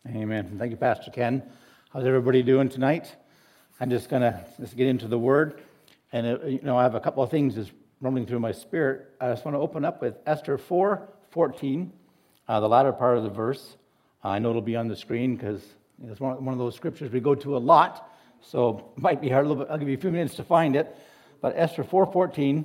Amen. Thank you, Pastor Ken. How's everybody doing tonight? I'm just going to get into the Word. And, I have a couple of things just rumbling through my spirit. I just want to open up with Esther 4:14, the latter part of the verse. I know it'll be on the screen because it's one of those scriptures we go to a lot, so it might be hard a little bit. I'll give you a few minutes to find it. But Esther 4:14,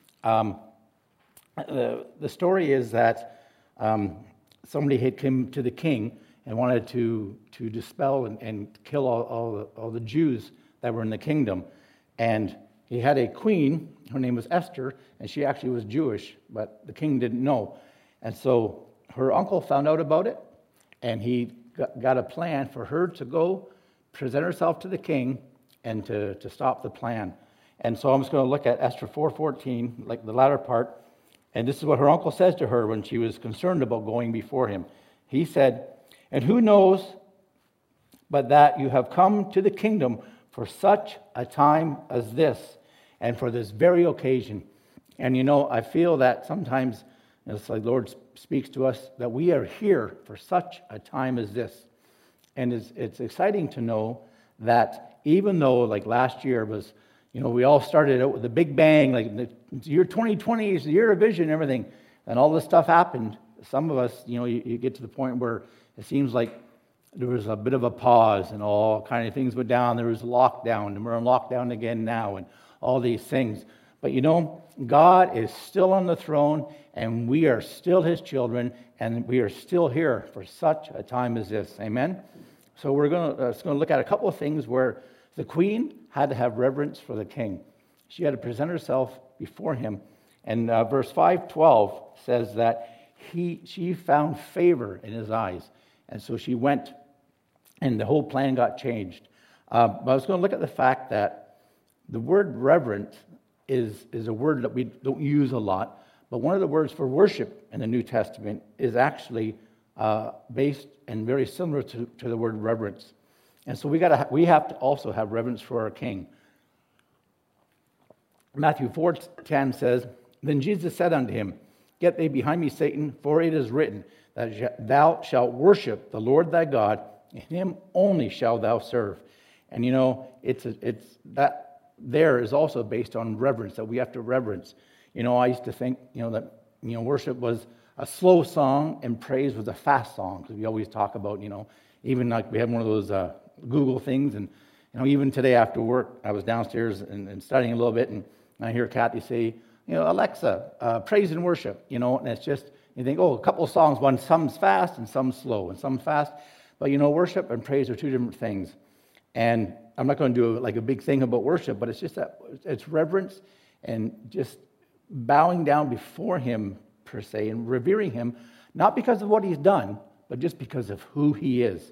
the story is that somebody had come to the king and wanted to dispel and kill all the Jews that were in the kingdom. And he had a queen, her name was Esther, and she actually was Jewish, but the king didn't know. And so her uncle found out about it, and he got a plan for her to go present herself to the king and to stop the plan. And so I'm just going to look at Esther 4:14, like the latter part. And this is what her uncle says to her when she was concerned about going before him. He said, "And who knows but that you have come to the kingdom for such a time as this, and for this very occasion." And I feel that sometimes it's like the Lord speaks to us that we are here for such a time as this. And it's exciting to know that even though like last year was, we all started out with a big bang, like the year 2020 is the year of vision and everything, and all this stuff happened. Some of us, you get to the point where it seems like there was a bit of a pause and all kind of things went down. There was lockdown, and we're on lockdown again now, and all these things. But God is still on the throne, and we are still His children, and we are still here for such a time as this. Amen? So we're going to look at a couple of things where the queen had to have reverence for the king. She had to present herself before him. And verse 5:12 says that she found favor in his eyes. And so she went, and the whole plan got changed. But I was going to look at the fact that the word reverent is a word that we don't use a lot. But one of the words for worship in the New Testament is actually based and very similar to the word reverence. And so we have to also have reverence for our King. Matthew 4:10 says, "Then Jesus said unto him, Get thee behind me, Satan, for it is written, that thou shalt worship the Lord thy God, and him only shalt thou serve." And it's that there is also based on reverence, that we have to reverence. I used to think, that worship was a slow song and praise was a fast song, because we always talk about, even like we have one of those Google things, and even today after work, I was downstairs and studying a little bit, and I hear Kathy say, "Alexa, praise and worship," and it's just, you think, a couple of songs, some's fast and some's slow, and some fast, but worship and praise are two different things. And I'm not going to do like a big thing about worship, but it's just that it's reverence and just bowing down before Him per se, and revering Him, not because of what He's done, but just because of who He is,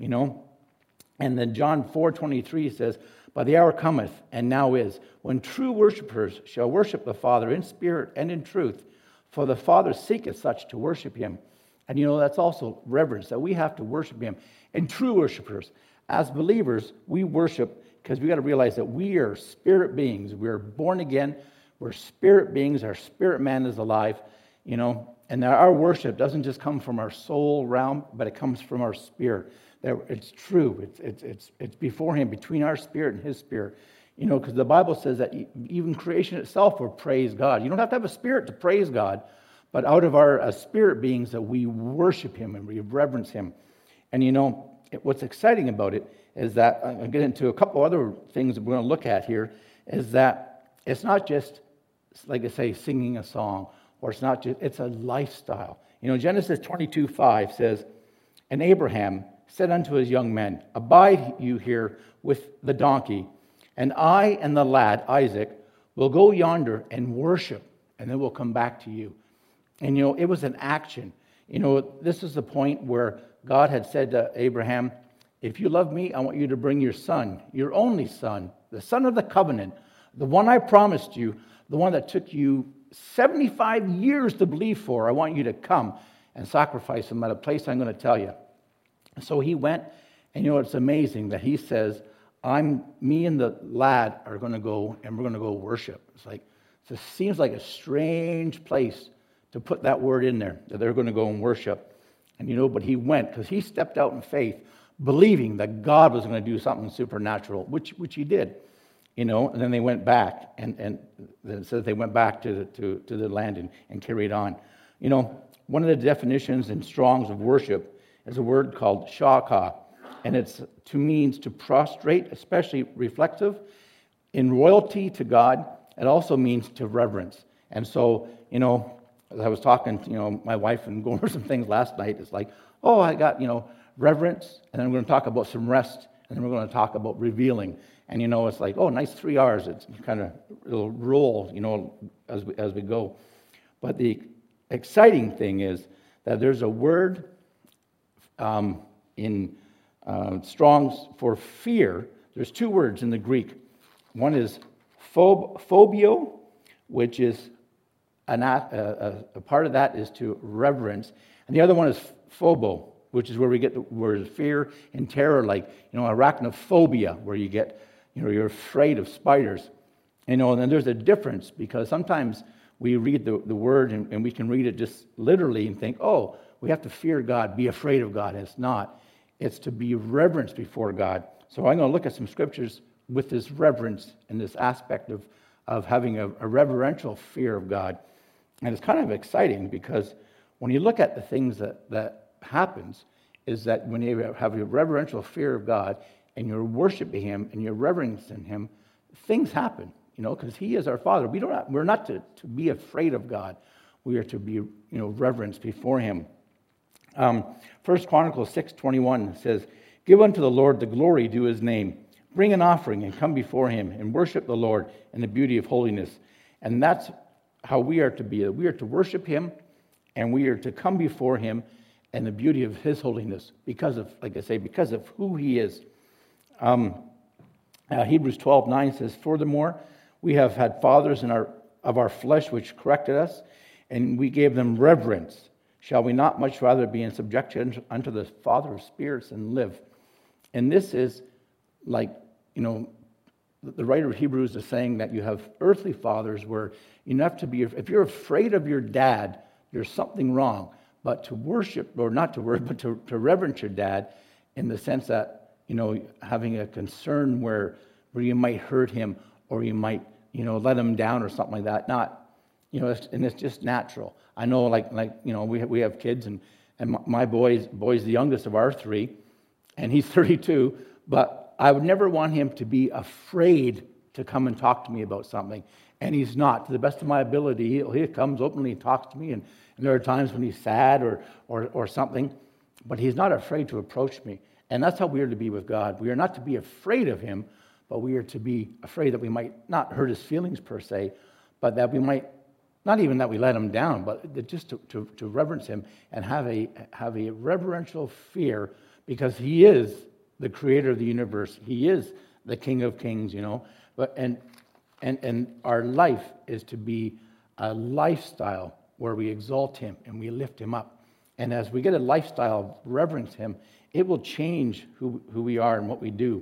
And then John 4:23 says, "But the hour cometh, and now is, when true worshipers shall worship the Father in spirit and in truth, for the Father seeketh such to worship Him." And that's also reverence, that we have to worship Him. And true worshipers, as believers, we worship because we got to realize that we are spirit beings. We're born again. We're spirit beings. Our spirit man is alive, And our worship doesn't just come from our soul realm, but it comes from our spirit. That it's true. It's before Him, between our spirit and His spirit. Because the Bible says that even creation itself will praise God. You don't have to have a spirit to praise God, but out of our spirit beings that we worship Him and we reverence Him. And what's exciting about it is that, I'll get into a couple other things that we're going to look at here, is that it's not just, like I say, singing a song, or it's a lifestyle. Genesis 22:5 says, "And Abraham said unto his young men, Abide you here with the donkey, and I and the lad, Isaac, will go yonder and worship, and then we'll come back to you." And it was an action. This is the point where God had said to Abraham, "If you love me, I want you to bring your son, your only son, the son of the covenant, the one I promised you, the one that took you 75 years to believe for. I want you to come and sacrifice him at a place I'm going to tell you." So he went, and it's amazing that he says, me and the lad are going to go, and we're going to go worship. It seems like a strange place to put that word in there, that they're going to go and worship. And but he went because he stepped out in faith, believing that God was going to do something supernatural, which he did. And then they went back, and it says they went back to the land and carried on. One of the definitions in Strong's of worship is a word called shaka, and it's means to prostrate, especially reflective, in royalty to God. It also means to reverence. And so, as I was talking to, my wife and going over some things last night, it's like, I got, reverence, and then we're going to talk about some rest, and then we're going to talk about revealing. And, it's like, nice 3 hours. It's kind of, it'll roll, as we go. But the exciting thing is that there's a word in Strong's for fear. There's 2 words in the Greek. One is phobio, which is a part of that is to reverence. And the other one is phobo, which is where we get the word fear and terror, like, arachnophobia, where you get, you're afraid of spiders. And then there's a difference, because sometimes we read the word and we can read it just literally and think, we have to fear God, be afraid of God. And it's not. It's to be reverenced before God. So I'm going to look at some scriptures with this reverence and this aspect of having a reverential fear of God. And it's kind of exciting, because when you look at the things that happens, is that when you have a reverential fear of God and you're worshiping Him and you're reverencing Him, things happen, because He is our Father. We're not to be afraid of God. We are to be, reverenced before Him. 1 Chronicles 6:21 says, "Give unto the Lord the glory due His name. Bring an offering and come before Him and worship the Lord in the beauty of holiness." And that's how we are to be. We are to worship Him, and we are to come before Him in the beauty of His holiness, because of, like I say, because of who He is. Hebrews 12:9 says, "Furthermore, we have had fathers of our flesh which corrected us, and we gave them reverence. Shall we not much rather be in subjection unto the Father of spirits and live?" And this is like, the writer of Hebrews is saying that you have earthly fathers where you have to be, if you're afraid of your dad, there's something wrong. But to worship, or not to worship, but to reverence your dad, in the sense that, having a concern where you might hurt him, or you might, let him down or something like that. Not, and it's just natural. I know, we have kids, and my boy's the youngest of our 3, and he's 32, but I would never want him to be afraid to come and talk to me about something. And he's not. To the best of my ability, he comes openly and talks to me, and there are times when he's sad or something, but he's not afraid to approach me. And that's how we are to be with God. We are not to be afraid of Him, but we are to be afraid that we might not hurt His feelings per se, but that we might, not even that we let Him down, but just to reverence Him and have a reverential fear, because He is the creator of the universe. He is the King of Kings, But and our life is to be a lifestyle where we exalt Him and we lift Him up. And as we get a lifestyle of reverence Him, it will change who we are and what we do.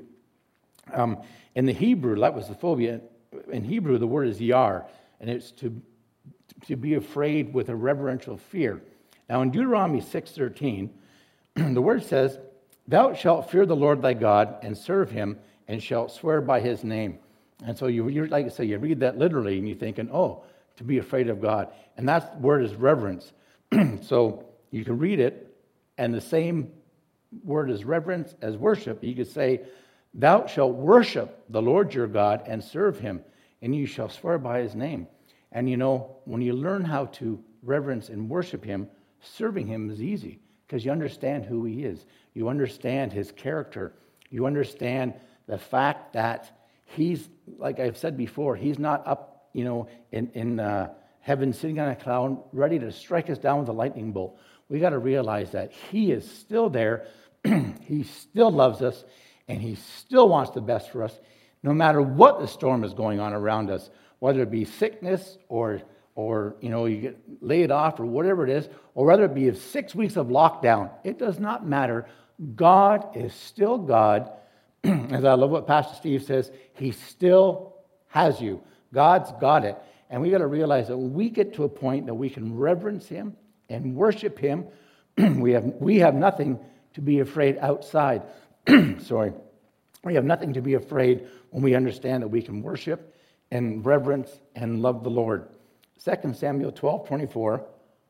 In the Hebrew, that was the phobia. In Hebrew, the word is yar, and it's to be afraid with a reverential fear. Now, in Deuteronomy 6:13, the word says, "Thou shalt fear the Lord thy God and serve Him, and shalt swear by His name." And so you're like I say, you read that literally, and you're thinking, to be afraid of God. And that word is reverence. So you can read it, and the same word is reverence as worship. You could say, "Thou shalt worship the Lord your God and serve Him, and you shall swear by His name." And when you learn how to reverence and worship Him, serving Him is easy, because you understand who He is. You understand His character. You understand the fact that He's, like I've said before, He's not up, in heaven sitting on a cloud ready to strike us down with a lightning bolt. We got to realize that He is still there. He still loves us, and He still wants the best for us, no matter what the storm is going on around us, whether it be sickness or you get laid off or whatever it is, or whether it be 6 weeks of lockdown. It does not matter. God is still God. As I love what Pastor Steve says, He still has you. God's got it. And we got to realize that when we get to a point that we can reverence Him and worship Him, We have nothing to be afraid outside. Sorry. We have nothing to be afraid when we understand that we can worship and reverence and love the Lord. 2 Samuel 12:24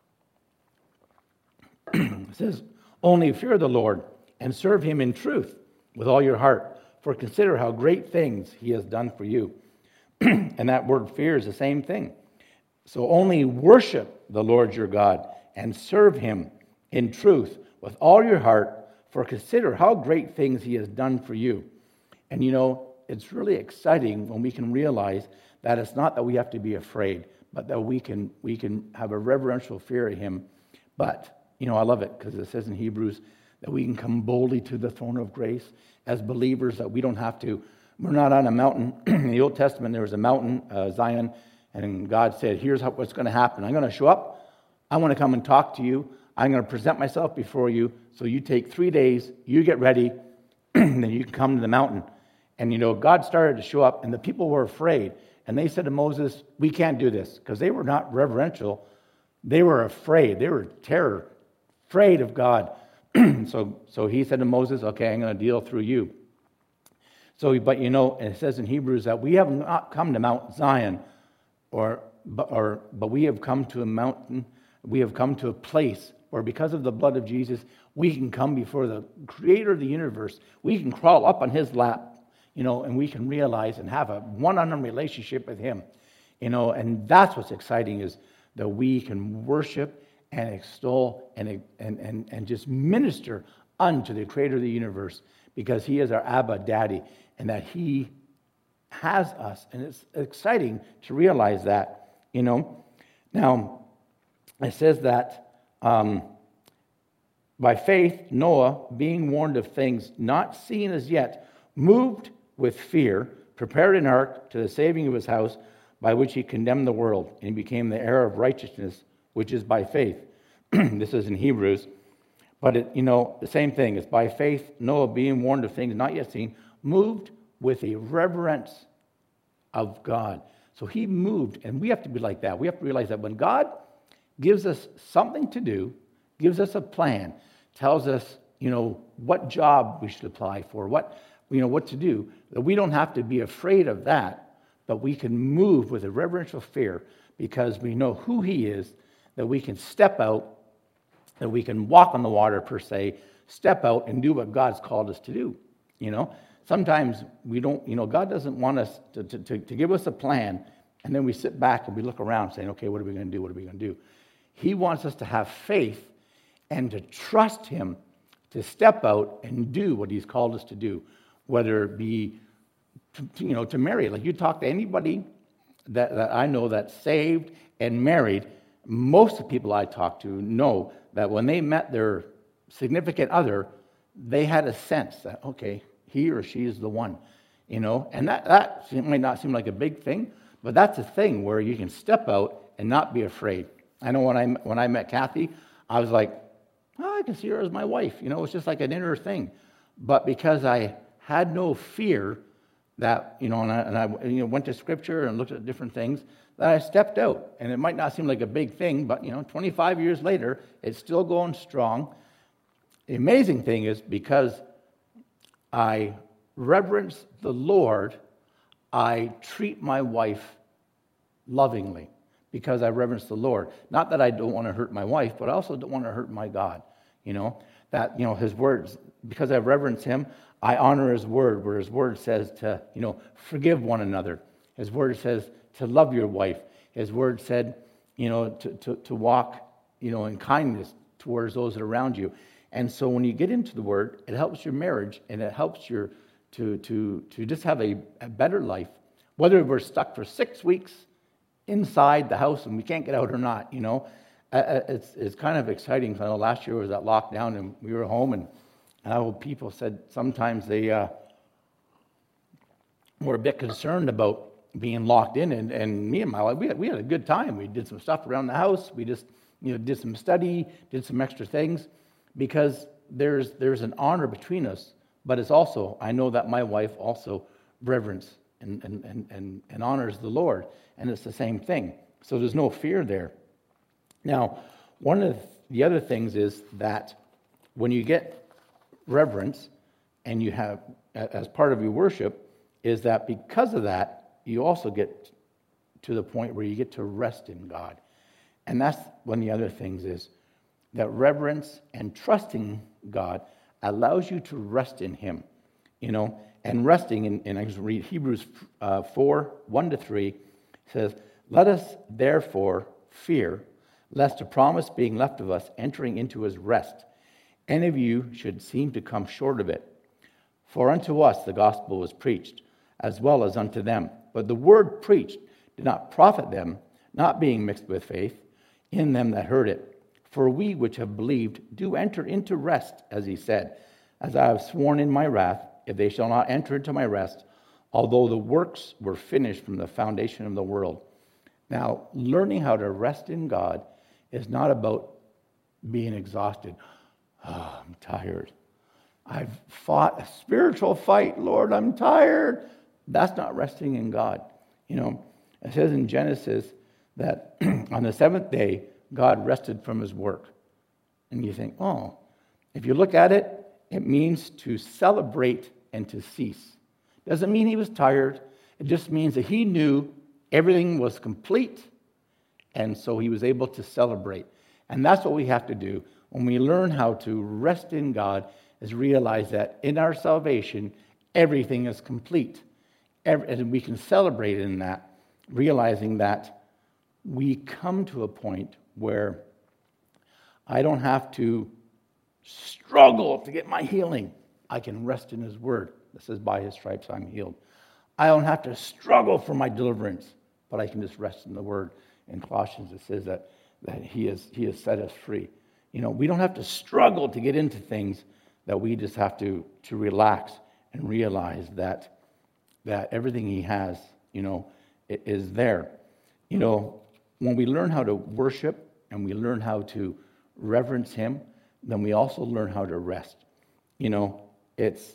says, "Only fear the Lord and serve him in truth with all your heart, for consider how great things he has done for you." And that word fear is the same thing. So only worship the Lord your God and serve him in truth with all your heart, for consider how great things he has done for you. And it's really exciting when we can realize that it's not that we have to be afraid, but that we can have a reverential fear of him. But, I love it because it says in Hebrews that we can come boldly to the throne of grace as believers, that we don't have to. We're not on a mountain. In the Old Testament, there was a mountain, Zion, and God said, here's what's going to happen. I'm going to show up. I want to come and talk to you. I'm going to present myself before you. So you take 3 days, you get ready, then you can come to the mountain. And, God started to show up, and the people were afraid. And they said to Moses, we can't do this, because they were not reverential. They were afraid. They were afraid of God. So he said to Moses, okay, I'm going to deal through you. So, but it says in Hebrews that we have not come to Mount Zion, but we have come to a mountain. We have come to a place where, because of the blood of Jesus, we can come before the Creator of the universe. We can crawl up on His lap, and we can realize and have a one-on-one relationship with Him, And that's what's exciting, is that we can worship and extol and just minister unto the Creator of the universe, because He is our Abba Daddy, and that He has us. And it's exciting to realize that, Now, it says that by faith, Noah, being warned of things not seen as yet, moved with fear, prepared an ark to the saving of his house, by which he condemned the world, and he became the heir of righteousness, which is by faith. This is in Hebrews. But, the same thing. It's by faith, Noah, being warned of things not yet seen, moved with a reverence of God. So he moved, and we have to be like that. We have to realize that when God gives us something to do, gives us a plan, tells us, what job we should apply for, what to do, that we don't have to be afraid of that, but we can move with a reverential fear, because we know who He is, that we can step out, that we can walk on the water, per se, step out and do what God's called us to do. Sometimes we don't, God doesn't want us to give us a plan, and then we sit back and we look around saying, okay, what are we going to do? What are we going to do? He wants us to have faith and to trust Him to step out and do what He's called us to do, whether it be, to marry. Like, you talk to anybody that I know that's saved and married, most of the people I talk to know that when they met their significant other, they had a sense that, okay, he or she is the one, And that might not seem like a big thing, but that's a thing where you can step out and not be afraid. I know when I met Kathy, I was like, I can see her as my wife. It's just like an inner thing. But because I had no fear that, and I went to Scripture and looked at different things, that I stepped out. And it might not seem like a big thing, but, 25 years later, it's still going strong. The amazing thing is, because I reverence the Lord, I treat my wife lovingly, because I reverence the Lord. Not that I don't want to hurt my wife, but I also don't want to hurt my God. That, His words, because I reverence Him, I honor His word, where His word says to, forgive one another. His word says to love your wife. His word said, to walk, in kindness towards those that are around you. And so when you get into the word, it helps your marriage, and it helps your to just have a better life. Whether we're stuck for 6 weeks inside the house and we can't get out or not, it's kind of exciting. I know last year was that lockdown and we were home, and I know people said sometimes they were a bit concerned about being locked in, and me and my wife, we had a good time. We did some stuff around the house. We just did some study, did some extra things, because there's an honor between us. But it's also, I know that my wife also reverence and honors the Lord, and it's the same thing. So there's no fear there. Now, one of the other things is that when you get reverence and you have, as part of your worship, is that because of that, you also get to the point where you get to rest in God. And that's one of the other things is that reverence and trusting God allows you to rest in Him, and resting in I just read Hebrews 4, 1-3, says, "Let us therefore fear, lest a promise being left of us entering into His rest, any of you should seem to come short of it. For unto us the gospel was preached, as well as unto them. But the word preached did not profit them, not being mixed with faith in them that heard it. For we which have believed do enter into rest, as he said, as I have sworn in my wrath, if they shall not enter into my rest, although the works were finished from the foundation of the world." Now, learning how to rest in God is not about being exhausted. Oh, I'm tired. I've fought a spiritual fight. Lord, I'm tired. That's not resting in God. It says in Genesis that on the seventh day, God rested from His work. And you think, oh, if you look at it, it means to celebrate and to cease. Doesn't mean He was tired. It just means that He knew everything was complete, and so He was able to celebrate. And that's what we have to do when we learn how to rest in God, is realize that in our salvation, everything is complete. And we can celebrate in that, realizing that we come to a point where I don't have to struggle to get my healing. I can rest in His word. This says, by His stripes I'm healed. I don't have to struggle for my deliverance, but I can just rest in the word. In Colossians it says that He has set us free. We don't have to struggle to get into things, that we just have to relax and realize that everything He has, is there. When we learn how to worship and we learn how to reverence Him, then we also learn how to rest. It's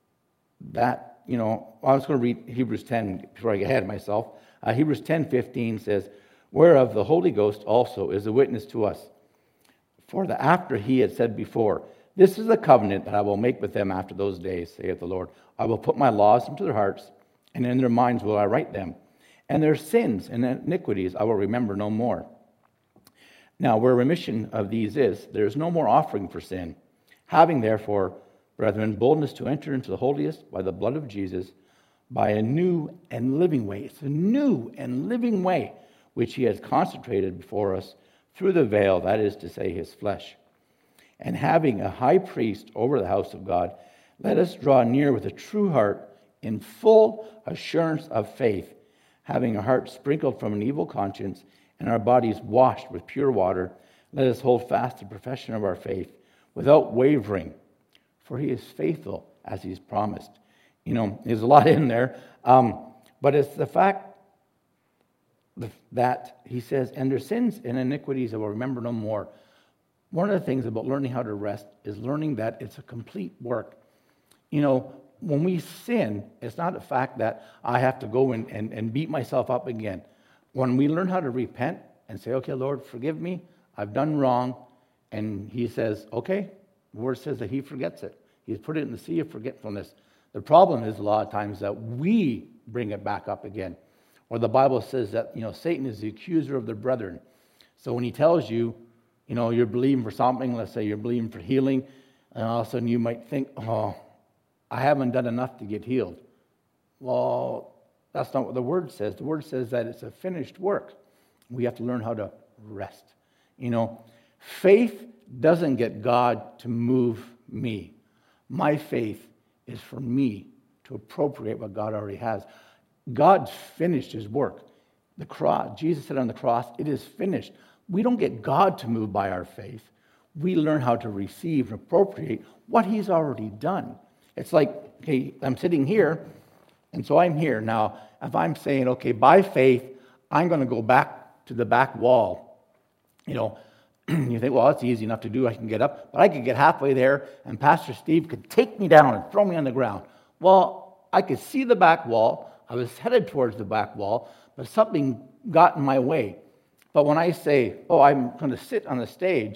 that, I was going to read Hebrews 10 before I get ahead of myself. Hebrews 10:15 says, "Whereof the Holy Ghost also is a witness to us. For the after He had said before, this is the covenant that I will make with them after those days, saith the Lord. I will put my laws into their hearts, and in their minds will I write them. And their sins and iniquities I will remember no more. Now, where remission of these is, there is no more offering for sin. Having therefore, brethren, boldness to enter into the holiest by the blood of Jesus, by a new and living way." It's a new and living way, which He has consecrated before us through the veil, that is to say, His flesh. "And having a high priest over the house of God, let us draw near with a true heart in full assurance of faith, having our hearts sprinkled from an evil conscience and our bodies washed with pure water. Let us hold fast the profession of our faith without wavering, for He is faithful as He's promised." There's a lot in there, but it's the fact that He says, "And their sins and iniquities I will remember no more." One of the things about learning how to rest is learning that it's a complete work. When we sin, it's not the fact that I have to go and beat myself up again. When we learn how to repent and say, "Okay, Lord, forgive me, I've done wrong," and He says, okay, the Word says that He forgets it. He's put it in the sea of forgetfulness. The problem is a lot of times that we bring it back up again. Or the Bible says that, Satan is the accuser of the brethren. So when he tells you, you're believing for something, let's say you're believing for healing, and all of a sudden you might think, oh, I haven't done enough to get healed. Well, that's not what the Word says. The Word says that it's a finished work. We have to learn how to rest. Faith doesn't get God to move me. My faith is for me to appropriate what God already has. God's finished His work. The cross, Jesus said on the cross, it is finished. We don't get God to move by our faith. We learn how to receive and appropriate what He's already done. It's like, okay, I'm sitting here, and so I'm here. Now, if I'm saying, okay, by faith, I'm going to go back to the back wall, you think, well, that's easy enough to do. I can get up. But I could get halfway there, and Pastor Steve could take me down and throw me on the ground. Well, I could see the back wall. I was headed towards the back wall, but something got in my way. But when I say, oh, I'm going to sit on the stage,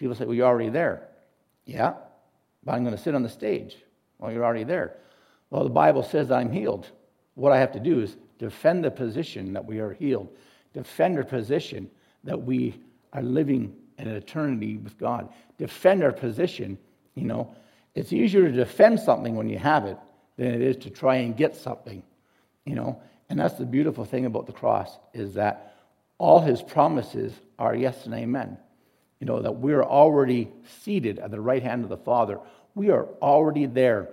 People say, well, you're already there. Yeah, but I'm going to sit on the stage. Well, you're already there. Well, the Bible says that I'm healed. What I have to do is defend the position that we are healed. Defend our position that we are living in an eternity with God. Defend our position. It's easier to defend something when you have it than it is to try and get something. And that's the beautiful thing about the cross, is that all his promises are yes and amen. That we're already seated at the right hand of the Father. We are already there.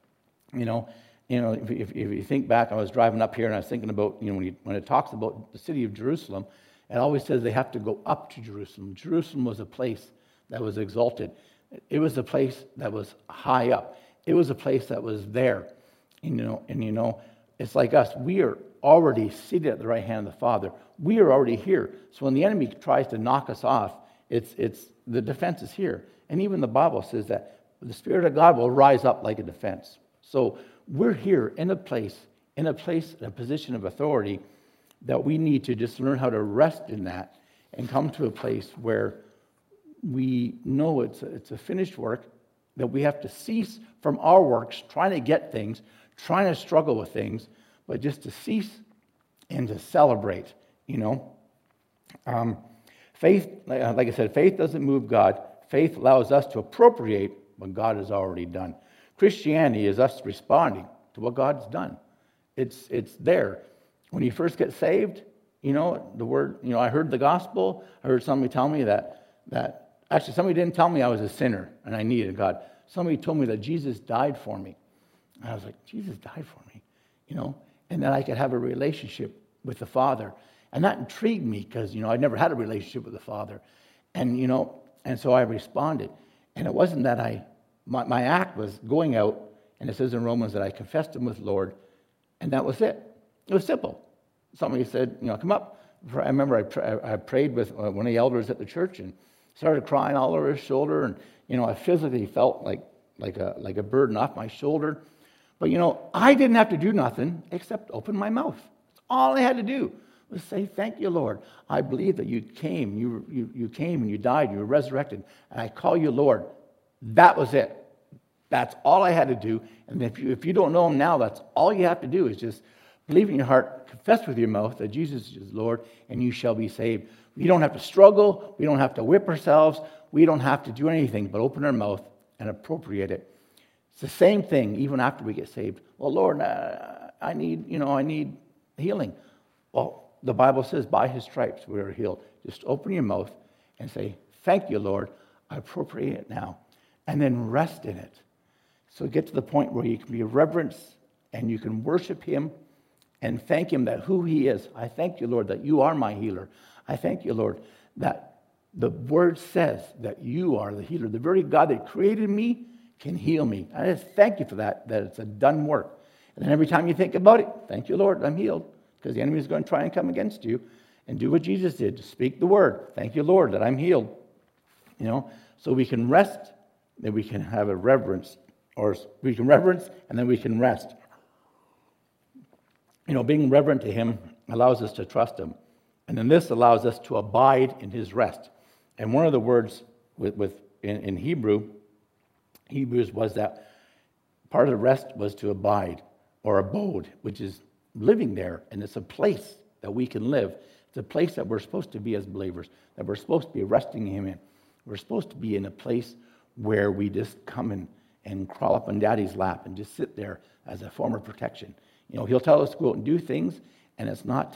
If you think back, I was driving up here and I was thinking about, when it talks about the city of Jerusalem, it always says they have to go up to Jerusalem. Jerusalem was a place that was exalted. It was a place that was high up. It was a place that was there. It's like us. We are already seated at the right hand of the Father. We are already here. So when the enemy tries to knock us off, it's the defense is here. And even the Bible says that the Spirit of God will rise up like a defense. So we're here in a position of authority that we need to just learn how to rest in that and come to a place where we know it's a finished work, that we have to cease from our works, trying to get things, trying to struggle with things, but just to cease and to celebrate, Faith, like I said, faith doesn't move God. Faith allows us to appropriate what God has already done. Christianity is us responding to what God's done. It's there. When you first get saved, the word, I heard the gospel. I heard somebody tell me that actually somebody didn't tell me I was a sinner and I needed God. Somebody told me that Jesus died for me. And I was like, Jesus died for me, and that I could have a relationship with the Father. And that intrigued me because, I'd never had a relationship with the Father. And, and so I responded. And it wasn't that my act was going out, and it says in Romans that I confessed him with Lord, and that was it. It was simple. Somebody said, come up. I remember I prayed with one of the elders at the church and started crying all over his shoulder. And, I physically felt like a burden off my shoulder. But, I didn't have to do nothing except open my mouth. That's all I had to do was say, thank you, Lord. I believe that you came. You came and you died. You were resurrected. And I call you Lord. That was it. That's all I had to do. And if you don't know him now, that's all you have to do is just believe in your heart, confess with your mouth that Jesus is Lord, and you shall be saved. We don't have to struggle. We don't have to whip ourselves. We don't have to do anything but open our mouth and appropriate it. It's the same thing even after we get saved. Well, Lord, I need healing. Well, the Bible says by his stripes we are healed. Just open your mouth and say, thank you, Lord. I appropriate it now. And then rest in it. So get to the point where you can be reverence and you can worship him and thank him that who he is. I thank you, Lord, that you are my healer. I thank you, Lord, that the word says that you are the healer. The very God that created me can heal me. I just thank you for that it's a done work. And then every time you think about it, thank you, Lord, I'm healed. Because the enemy is going to try and come against you and do what Jesus did, to speak the word. Thank you, Lord, that I'm healed. So we can rest, then we can have a reverence, or we can reverence, and then we can rest. Being reverent to him allows us to trust him. And then this allows us to abide in his rest. And one of the words in Hebrews was that part of the rest was to abide, or abode, which is living there, and it's a place that we can live. It's a place that we're supposed to be as believers, that we're supposed to be resting him in. We're supposed to be in a place where we just come and crawl up on Daddy's lap and just sit there as a form of protection. He'll tell us to go out and do things, and it's not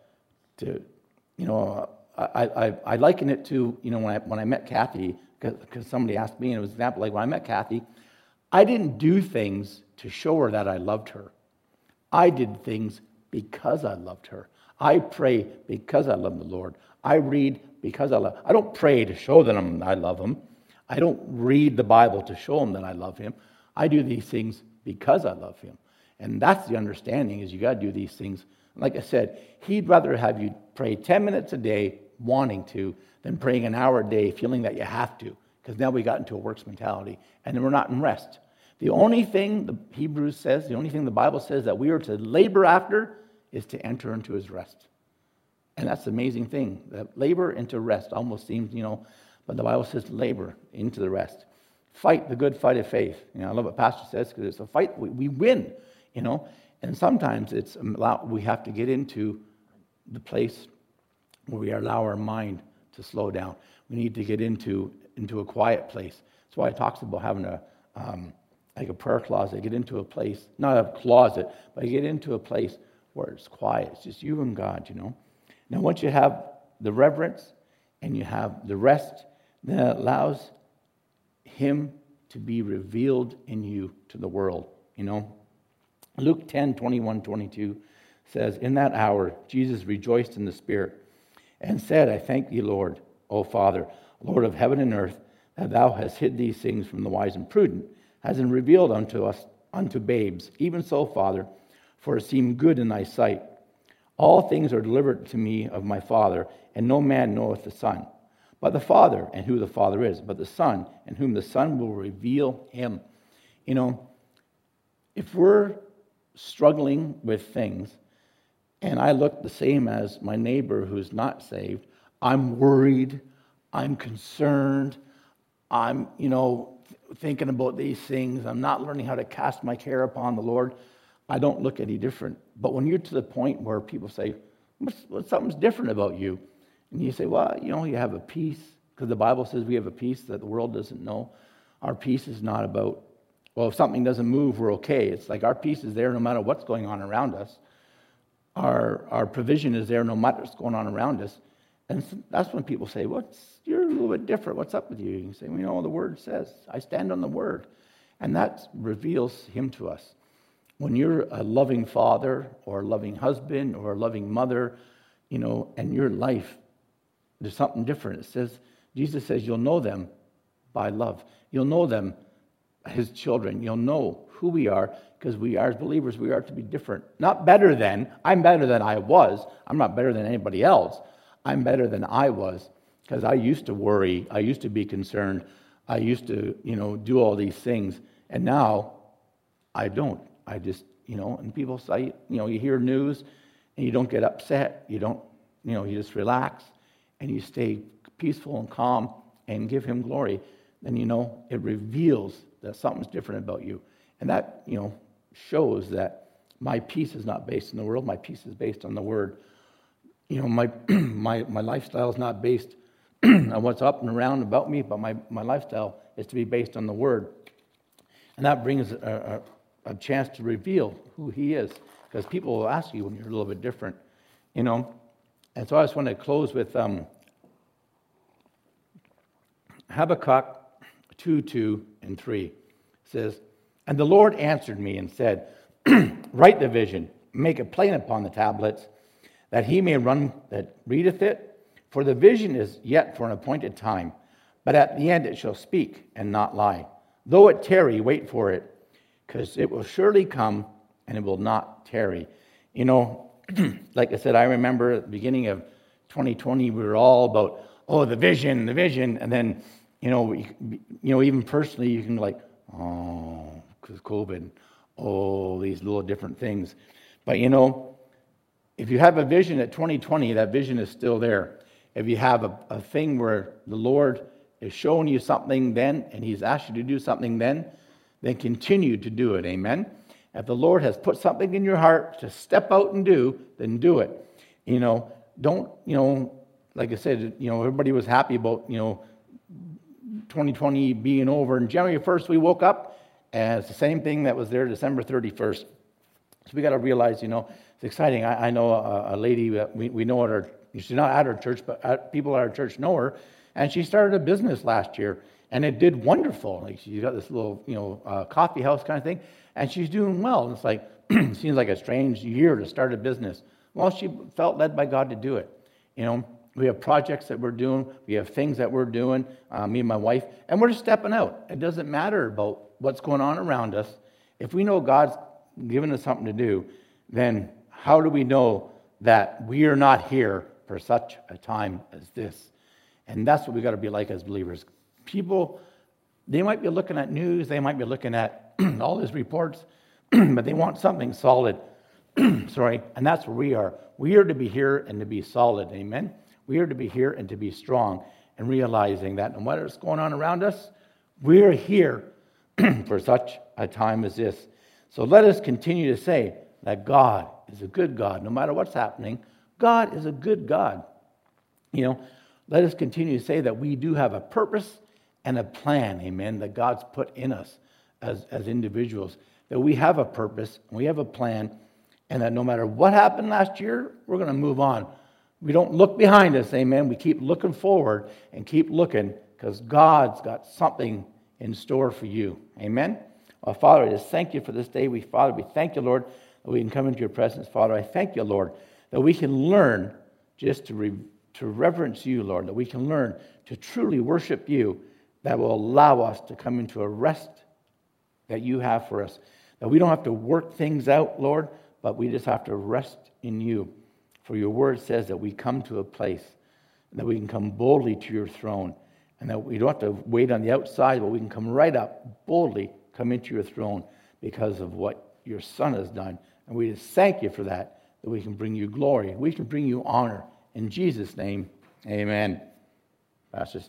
I liken it to, when I met Kathy, because somebody asked me, and it was an example, like when I met Kathy, I didn't do things to show her that I loved her. I did things because I loved her. I pray because I love the Lord. I read because I don't pray to show them I love him. I don't read the Bible to show him that I love him. I do these things because I love him. And that's the understanding, is you got to do these things. Like I said, he'd rather have you pray 10 minutes a day wanting to than praying an hour a day feeling that you have to, because now we got into a works mentality and then we're not in rest. The only thing the Hebrews says, the only thing the Bible says that we are to labor after is to enter into his rest. And that's the amazing thing, that labor into rest almost seems, But the Bible says labor into the rest. Fight the good fight of faith. I love what Pastor says, because it's a fight. We win, And sometimes we have to get into the place where we allow our mind to slow down. We need to get into a quiet place. That's why it talks about having like a prayer closet. Get into a place, not a closet, but get into a place where it's quiet. It's just you and God, Now, once you have the reverence and you have the rest, then it allows Him to be revealed in you to the world, Luke 10:21-22 says, "In that hour, Jesus rejoiced in the Spirit and said, I thank thee, Lord, O Father, Lord of heaven and earth, that thou hast hid these things from the wise and prudent, hast revealed unto us, unto babes. Even so, Father, for it seemed good in thy sight. All things are delivered to me of my Father, and no man knoweth the Son, but the Father, and who the Father is, but the Son, and whom the Son will reveal him." If we're struggling with things, and I look the same as my neighbor who's not saved, I'm worried, I'm concerned, I'm, thinking about these things, I'm not learning how to cast my care upon the Lord, I don't look any different. But when you're to the point where people say, something's different about you, and you say, well, you have a peace, because the Bible says we have a peace that the world doesn't know. Our peace is not about, well, if something doesn't move, we're okay. It's like our peace is there no matter what's going on around us. Our provision is there no matter what's going on around us. And that's when people say, you're a little bit different. What's up with you? You say, the Word says, I stand on the Word. And that reveals Him to us. When you're a loving father or a loving husband or a loving mother, and your life, there's something different. Jesus says, you'll know them by love. You'll know them, His children. You'll know who we are, because we are, as believers, we are to be different. Not better than. I'm better than I was. I'm not better than anybody else. I'm better than I was, because I used to worry. I used to be concerned. I used to, do all these things. And now I don't. I just, and people say, you hear news and you don't get upset. You don't, you just relax and you stay peaceful and calm and give Him glory. Then, it reveals that something's different about you. And that, shows that my peace is not based on the world. My peace is based on the Word. My lifestyle is not based on what's up and around about me, but my lifestyle is to be based on the Word. And that brings a chance to reveal who He is, because people will ask you when you're a little bit different, And so I just want to close with Habakkuk 2:2-3. It says, "And the Lord answered me and said, Write the vision, make it plain upon the tablets, that he may run that readeth it. For the vision is yet for an appointed time, but at the end it shall speak and not lie. Though it tarry, wait for it, because it will surely come and it will not tarry." Like I said, I remember at the beginning of 2020, we were all about, the vision, and then, even personally, you can because COVID, these little different things. But, if you have a vision at 2020, that vision is still there. If you have a thing where the Lord is showing you something then, and He's asked you to do something then continue to do it, amen? If the Lord has put something in your heart to step out and do, then do it. Don't, like I said, everybody was happy about, 2020 being over. And January 1st, we woke up, and it's the same thing that was there December 31st. So we got to realize, it's exciting. I know a lady that we know at our, she's not at our church, but people at our church know her, and she started a business last year, and it did wonderful. Like, she's got this little, coffee house kind of thing, and she's doing well. And it's like, seems like a strange year to start a business. Well, she felt led by God to do it. We have projects that we're doing. We have things that we're doing, me and my wife, and we're just stepping out. It doesn't matter about what's going on around us. If we know God's given us something to do, then how do we know that we are not here for such a time as this? And that's what we got to be like as believers. People, they might be looking at news, they might be looking at all these reports, but they want something solid. Sorry, and that's where we are. We are to be here and to be solid, amen? We are to be here and to be strong. and realizing that no matter what's going on around us, we're here for such a time as this. So let us continue to say that God is a good God. No matter what's happening, God is a good God. Let us continue to say that we do have a purpose and a plan, amen, that God's put in us as individuals. That we have a purpose, we have a plan, and that no matter what happened last year, we're going to move on. We don't look behind us, amen. We keep looking forward and keep looking because God's got something in store for you. Amen? Well, Father, I just thank you for this day. Father, we thank you, Lord, that we can come into your presence. Father, I thank you, Lord, that we can learn just to reverence you, Lord, that we can learn to truly worship you, that will allow us to come into a rest that you have for us. That we don't have to work things out, Lord, but we just have to rest in you. For your word says that we come to a place that we can come boldly to your throne, and that we don't have to wait on the outside, but we can come right up, boldly come into your throne because of what your Son has done. And we just thank you for that we can bring you glory, we can bring you honor. In Jesus' name, amen. Pastor